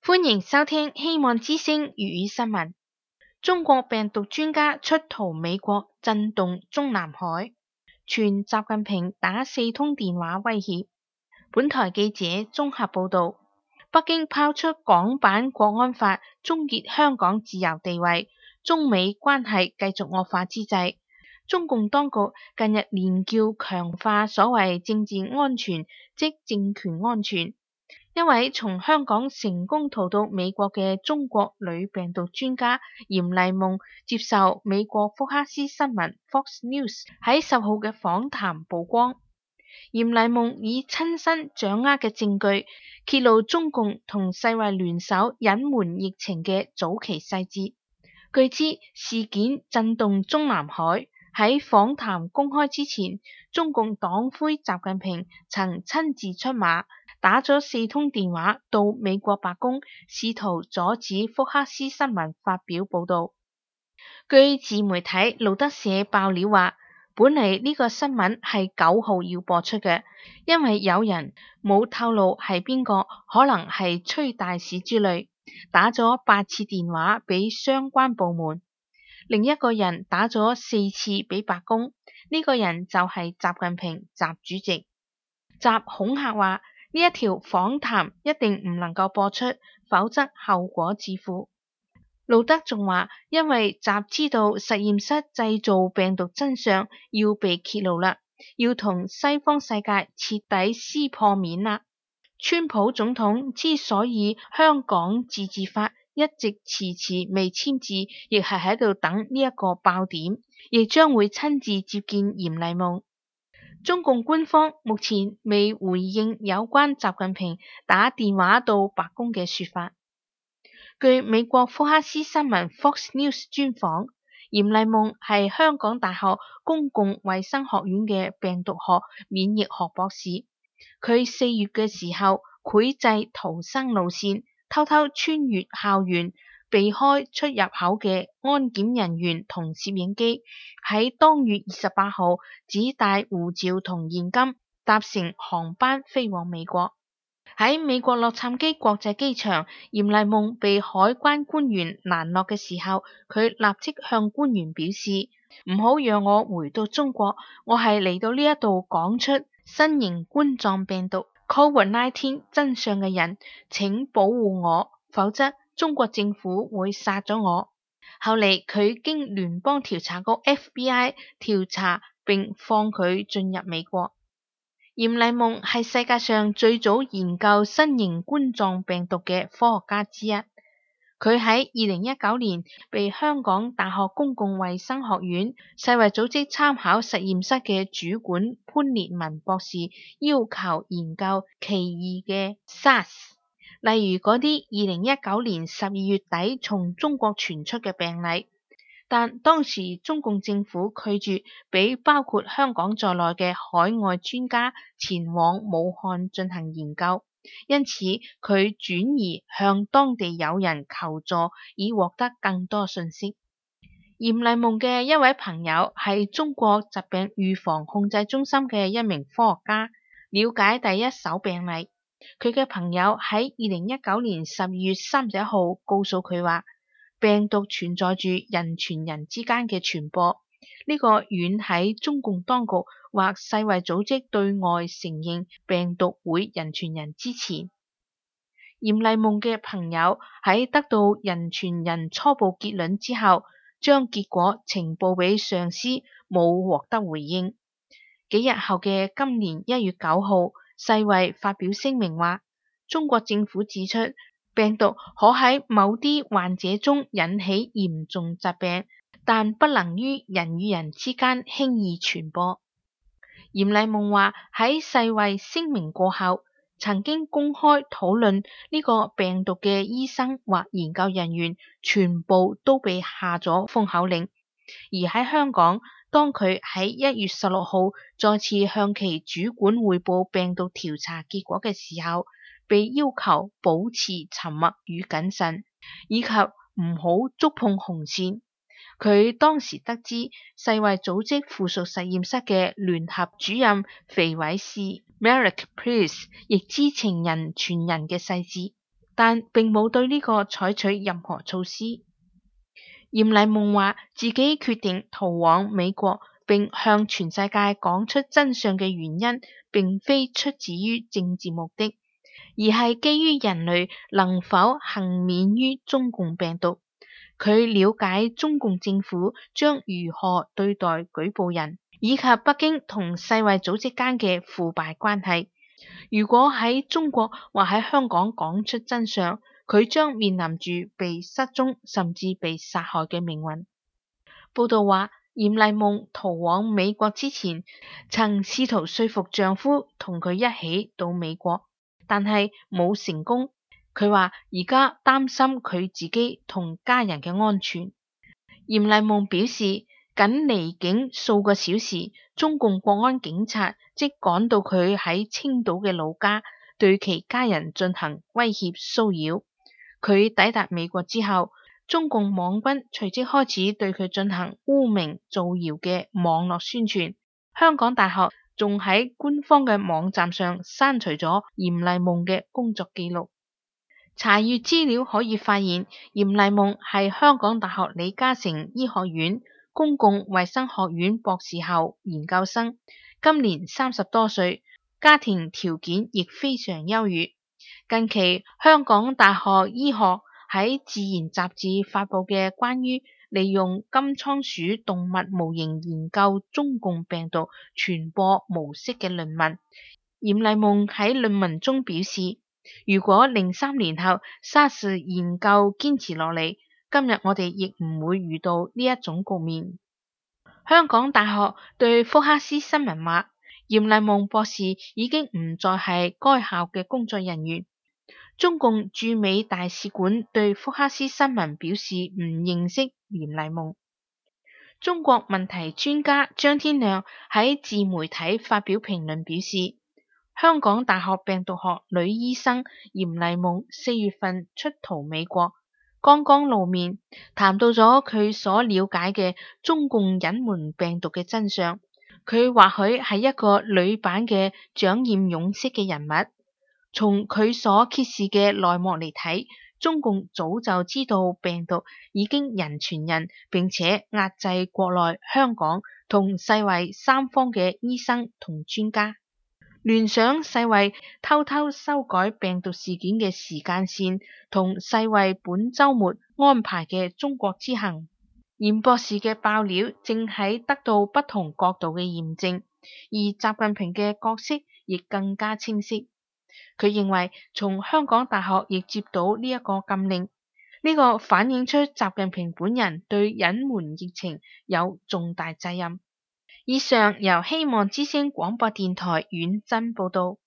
歡迎收聽希望之聲粵語新聞。中國病毒專家出逃美國，震動中南海，傳習近平打4通電話威脅。本台記者綜合報道，北京拋出港版國安法，終結香港自由地位，中美關係繼續惡化之際，中共當局近日連叫強化所謂政治安全，即政權安全。一位從香港成功逃到美國嘅中國女病毒專家嚴麗夢接受美國福克斯新聞 Fox News 喺10號嘅訪談曝光。嚴麗夢以親身掌握嘅證據揭露中共同世衛聯手隱瞞疫情嘅早期細節。據知事件震動中南海。喺訪談公開之前，中共黨魁習近平曾親自出馬，打咗4通電話到美國白宮，試圖阻止福克斯新聞發表報導。據自媒體路德社爆料話，本嚟呢個新聞係9號要播出嘅，因為有人冇透露係邊個，可能係崔大使之類，打咗8次電話俾相關部門。另一個人打咗4次俾白宮，呢個人就係習近平習主席。習恐嚇話呢一條訪談一定唔能夠播出，否則後果自負。路德仲話，因為習知道實驗室製造病毒真相要被揭露啦，要同西方世界徹底撕破面啦。川普總統之所以香港自治法一直遲遲未簽字，亦係喺度等呢一個爆點，亦將會親自接見嚴麗夢。中共官方目前未回應有關習近平打電話到白宮嘅說法。據美國福克斯新聞 Fox News 專訪，嚴麗夢係香港大學公共衛生學院嘅病毒學免疫學博士。佢4月嘅時候繪製逃生路線，偷偷穿越校園，避開出入口嘅安檢人員同攝影機，喺當月28號只帶護照同現金，搭乘航班飛往美國。喺美國洛杉磯國際機場，嚴麗夢被海關官員攔落嘅時候，佢立即向官員表示：唔好讓我回到中國，我係嚟到呢一度講出新型冠狀病毒 COVID-19 真相嘅人，請保護我，否則中國政府會殺咗我。後嚟佢經聯邦調查局 FBI 調查並放佢進入美國。嚴麗夢係世界上最早研究新型冠狀病毒嘅科學家之一。佢喺2019年被香港大學公共衛生學院世衛組織參考實驗室嘅主管潘烈文博士要求研究奇異嘅 SARS， 例如嗰啲2019年12月底從中國傳出嘅病例。但當時中共政府拒絕俾包括香港在內嘅海外專家前往武漢進行研究，因此佢轉移向當地友人求助，以獲得更多信息。嚴麗夢嘅一位朋友係中國疾病預防控制中心嘅一名科學家，了解第一手病例。佢嘅朋友喺2019年12月31號告訴佢話，病毒存在住人傳人之間嘅傳播，呢個遠喺中共當局或世衛組織對外承認病毒會人傳人之前。嚴麗夢嘅朋友喺得到人傳人初步結論之後，將結果呈報俾上司，冇獲得回應。幾日後嘅今年1月9號，世衛發表聲明話，中國政府指出，病毒可喺某啲患者中引起嚴重疾病，但不能於人與人之間輕易傳播。嚴麗夢話喺世衛聲明過後，曾經公開討論呢個病毒嘅醫生或研究人員全部都被下咗封口令。而喺香港，當佢喺1月16號再次向其主管匯報病毒調查結果嘅時候，被要求保持沉默與謹慎，以及唔好觸碰紅線。佢當時得知世衛組織附屬實驗室嘅聯合主任肥偉士 Merrick Price 亦知情人傳人嘅細節。 但並冇對呢個採取任何措施。嚴麗夢話自己決定逃往美國並向全世界講出真相嘅原因，並非出自於政治目的，而係基於人類能否幸免於中共病毒。佢了解中共政府將如何對待舉報人，以及北京同世衛組織間嘅腐敗關係。如果喺中國或喺香港講出真相，佢將面臨住被失蹤甚至被殺害嘅命運。報道話，嚴麗夢逃往美國之前，曾試圖說服丈夫同佢一起到美國，但係冇成功。佢話而家擔心佢自己同家人嘅安全。嚴麗夢表示，僅離境數個小時，中共國安警察即趕到佢喺青島嘅老家，對其家人進行威脅騷擾。佢抵達美國之後，中共網軍隨即開始對佢進行污名造謠嘅網絡宣傳。香港大學仲喺官方嘅網站上刪除咗嚴麗夢嘅工作記錄。查閱資料可以發現，嚴麗夢係香港大學李嘉誠醫學院公共衛生學院博士後研究生，今年30多歲，家庭條件亦非常優越。近期香港大學醫學喺《自然》雜誌發佈嘅關於利用金倉鼠動物模型研究中共病毒傳播模式嘅論文，嚴麗夢喺論文中表示，如果03年後 SARS 研究堅持落嚟，今日我哋亦唔會遇到呢一種局面。香港大學對福克斯新聞話，嚴麗夢博士已經唔再係該校嘅工作人員。中共駐美大使館對福克斯新聞表示唔認識嚴麗夢。中國問題專家張天亮喺自媒體發表評論表示，香港大學病毒學女醫生嚴麗夢4月份出逃美國，剛剛露面，談到咗佢所了解嘅中共隱瞞病毒嘅真相。佢或許係一個女版嘅蔣彥勇式嘅人物。從佢所揭示嘅內幕嚟睇，中共早就知道病毒已經人傳人，並且壓制國內、香港同世衛三方嘅醫生同專家。聯想世衛偷偷修改病毒事件嘅時間線，同世衛本週末安排嘅中國之行。嚴博士嘅爆料正喺得到不同角度嘅驗證，而習近平嘅角色亦更加清晰。佢認為從香港大學亦接到呢一個禁令，呢個反映出習近平本人對隱瞞疫情有重大責任。以上由希望之聲廣播電台遠真報道。